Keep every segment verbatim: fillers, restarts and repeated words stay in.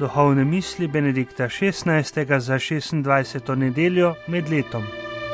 Duhovne misli Benedikta šestnajstega za šestindvajseto nedeljo med letom.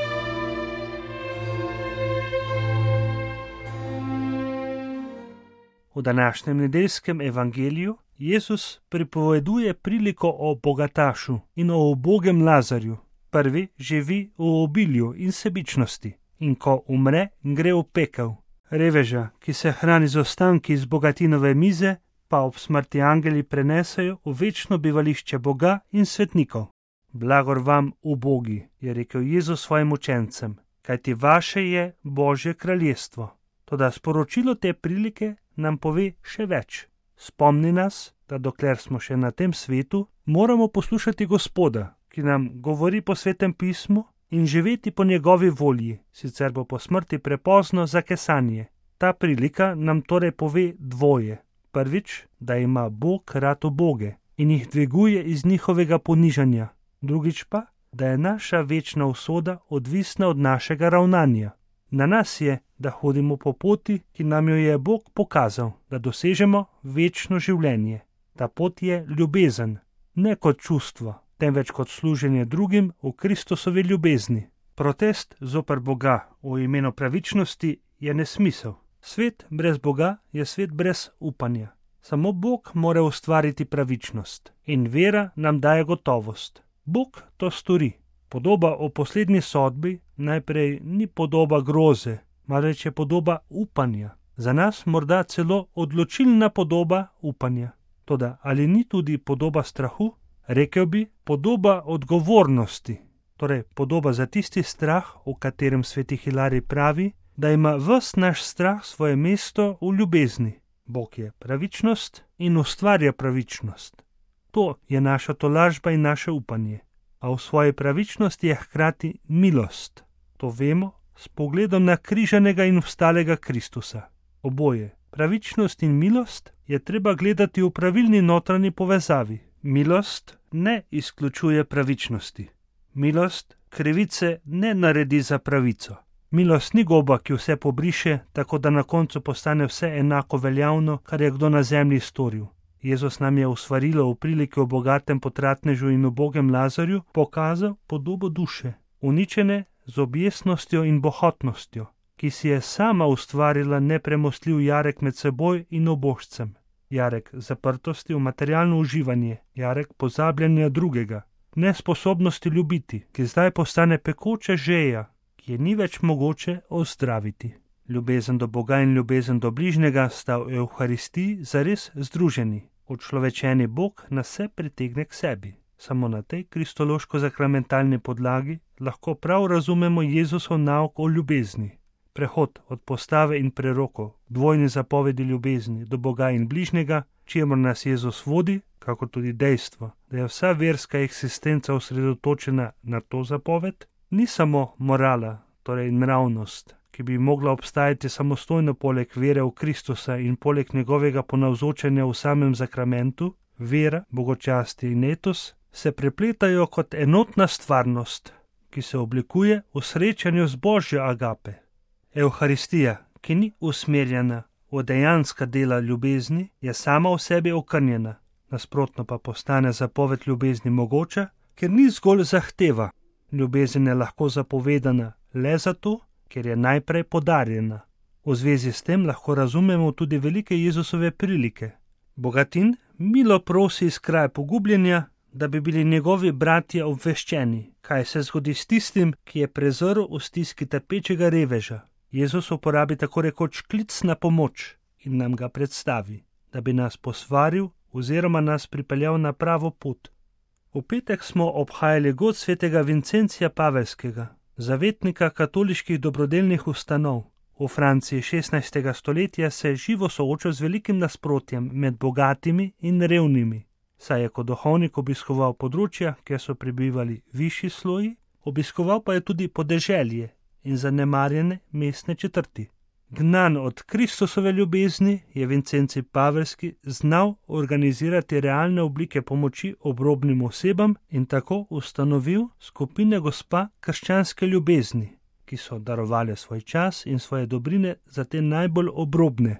V današnjem nedeljskem evangeliju Jezus pripoveduje priliko o bogatašu in o ubogem Lazarju. Prvi živi v obilju in sebičnosti in ko umre, gre v pekel. Reveža, ki se hrani z ostanki iz bogatinove mize, pa ob smrti angeli prenesejo v večno bivališče Boga in svetnikov. Blagor vam, ubogi, je rekel Jezus svojim učencem, kajti vaše je Božje kraljestvo. Toda sporočilo te prilike nam pove še več. Spomni nas, da dokler smo še na tem svetu, moramo poslušati Gospoda, ki nam govori po svetem pismu in živeti po njegovi volji, sicer bo po smrti prepozno za kesanje. Ta prilika nam torej pove dvoje. Prvič, da ima Bog rad uboge in jih dviguje iz njihovega ponižanja. Drugič pa, da je naša večna usoda odvisna od našega ravnanja. Na nas je, da hodimo po poti, ki nam jo je Bog pokazal, da dosežemo večno življenje. Ta pot je ljubezen, ne kot čustvo, temveč kot služenje drugim v Kristusovi ljubezni. Protest zoper Boga v imenu pravičnosti je nesmisel. Svet brez Boga je svet brez upanja. Samo Bog more ustvariti pravičnost in vera nam daje gotovost. Bog to stori. Podoba o poslednji sodbi najprej ni podoba groze, marveč je podoba upanja. Za nas morda celo odločilna podoba upanja. Toda ali ni tudi podoba strahu? Rekel bi podoba odgovornosti, torej podoba za tisti strah, o katerem sveti Hilarij pravi, da ima ves naš strah svoje mesto v ljubezni. Bog je pravičnost in ustvarja pravičnost. To je naša tolažba in naše upanje. A v svoji pravičnosti je hkrati milost. To vemo s pogledom na križanega in vstalega Kristusa. Oboje, pravičnost in milost, je treba gledati v pravilni notranji povezavi. Milost ne izključuje pravičnosti. Milost krivice ne naredi za pravico. Milost ni goba, ki vse pobriše, tako da na koncu postane vse enako veljavno, kar je kdo na zemlji storil. Jezus nam je v svarilo v priliki o bogatem potratnežu in ubogem Lazarju pokazal podobo duše, uničene z objesnostjo in bohotnostjo, ki si je sama ustvarila nepremostljiv jarek med seboj in obožcem. Jarek zaprtosti v materialno uživanje, jarek pozabljanja drugega, nesposobnosti ljubiti, ki zdaj postane pekoča žeja, ki je ni več mogoče ozdraviti. Ljubezen do Boga in ljubezen do bližnjega sta v Evharistiji zares združeni. Učlovečeni Bog nas vse pritegne k sebi. Samo na tej kristološko-zakramentalni podlagi lahko prav razumemo Jezusov nauk o ljubezni. Prehod od postave in prerokov, dvojni zapovedi ljubezni do Boga in bližnjega, čemur nas Jezus vodi, kako tudi dejstvo, da je vsa verska eksistenca osredotočena na to zapoved, ni samo morala, torej nravnost, ki bi mogla obstajati samostojno poleg vere v Kristusa in poleg njegovega ponavzočanja v samem zakramentu, vera, bogočasti in etos, se prepletajo kot enotna stvarnost, ki se oblikuje v srečanju z Božjo agape. Evharistija, ki ni usmerjena v dejanska dela ljubezni, je sama v sebi okrnjena, nasprotno pa postane zapoved ljubezni mogoča, ker ni zgolj zahteva. Ljubezen je lahko zapovedana le zato, ker je najprej podarjena. V zvezi s tem lahko razumemo tudi velike Jezusove prilike. Bogatin milo prosi iz kraja pogubljenja, da bi bili njegovi bratje obveščeni, kaj se zgodi s tistim, ki je prezrl v stiski trpečega reveža. Jezus uporabi tako rekoč klic na pomoč in nam ga predstavi, da bi nas posvaril oziroma nas pripeljal na pravo pot. V petek smo obhajali god svetega Vincencija Pavelskega, zavetnika katoliških dobrodelnih ustanov. V Franciji šestnajstega stoletja se je živo soočal z velikim nasprotjem med bogatimi in revnimi, saj je kot duhovnik obiskoval področja, kjer so prebivali višji sloji, obiskoval pa je tudi podeželje in zanemarjene mestne četrti. Gnan od Kristusove ljubezni je Vincencij Pavelski znal organizirati realne oblike pomoči obrobnim osebam in tako ustanovil skupine gospa krščanske ljubezni, ki so darovali svoj čas in svoje dobrine za te najbolj obrobne.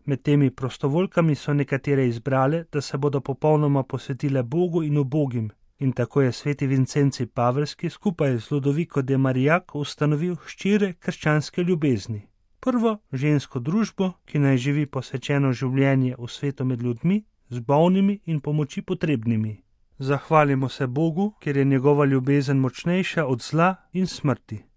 Med temi prostovoljkami so nekatere izbrale, da se bodo popolnoma posvetile Bogu in ubogim, in tako je sveti Vincenci Pavelski skupaj z Ludoviko de Marillac ustanovil ščire krščanske ljubezni. Prvo žensko družbo, ki naj živi posvečeno življenje v svetu med ljudmi, z bolnimi in pomoči potrebnimi. Zahvalimo se Bogu, ker je njegova ljubezen močnejša od zla in smrti.